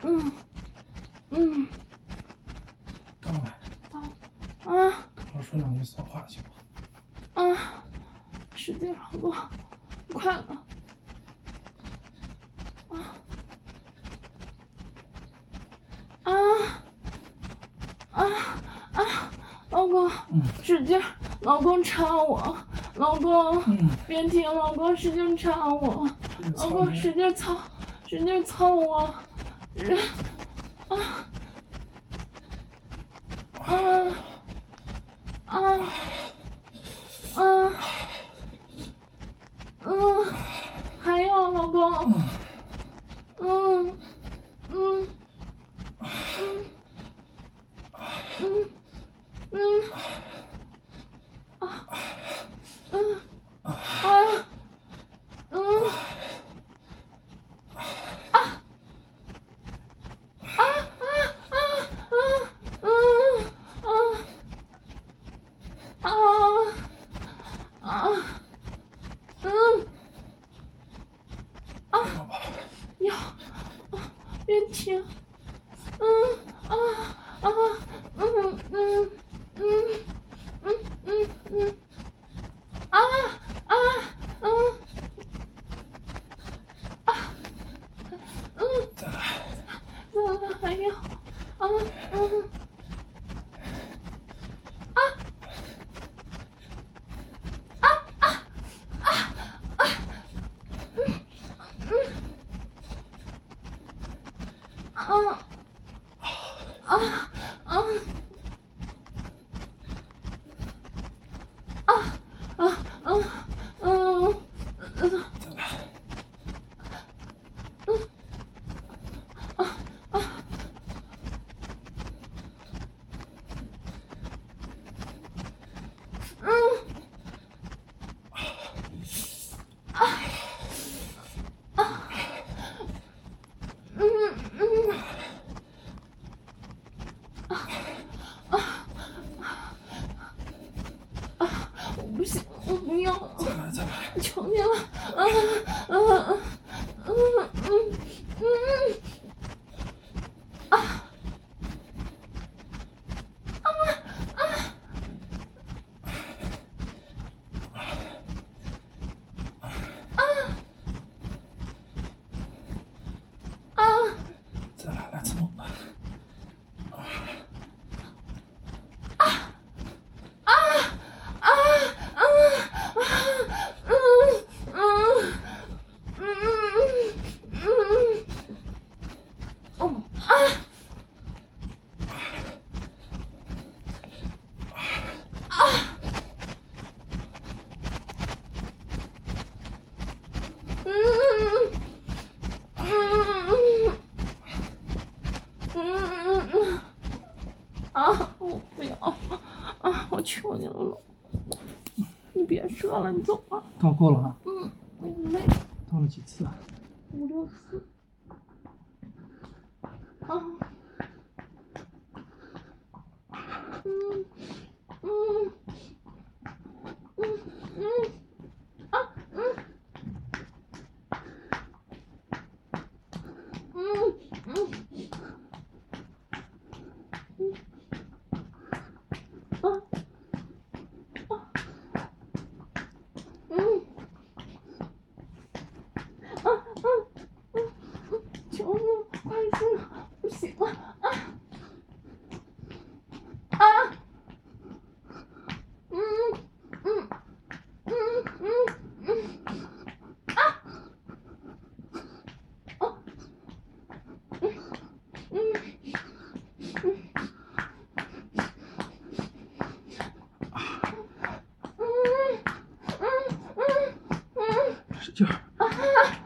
刚来。 啊。 我说两句骚话行吗？ 啊，使劲好多，快了。老公，使劲，老公插我，老公，别停，老公使劲插我，老公使劲操，使劲操我，还有老公，别停， 再来， 还有， 再来。 我不行，我不要了， 再来， 求你了， 再来，来次猛的。 我不要，我求你了，老公，你别射了，你走吧。 到够了啊？ 我累， 到了几次啊 5、6次。求你了，快进，不行了， 使劲儿。